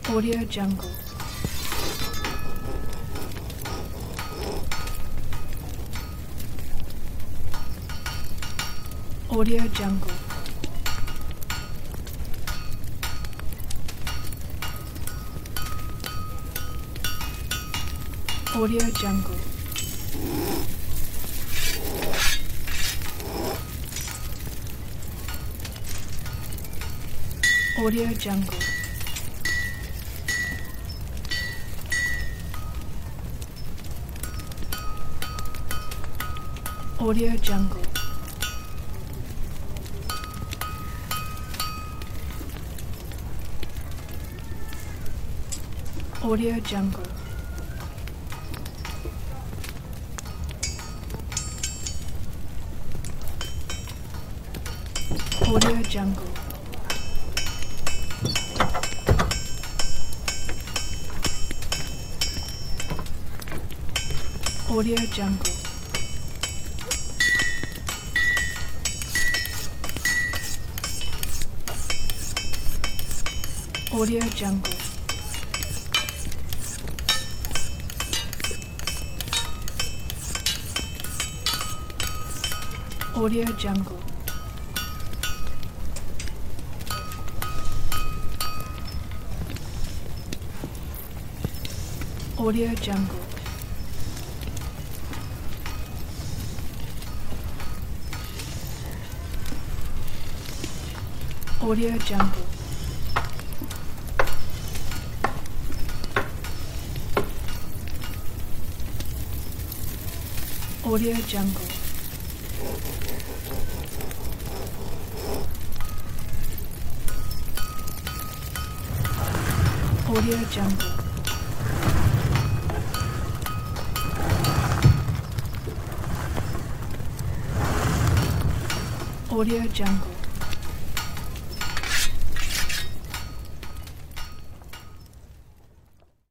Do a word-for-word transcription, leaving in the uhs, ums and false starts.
Audio Jungle. Audio Jungle. Audio Jungle. Audio Jungle. Audio Jungle. Audio Jungle. Audio Jungle. Audio Jungle. Audio Jungle. Audio Jungle. Audio Jungle. Audio Jungle. Audio Jungle. Audio Jungle. Audio Jungle.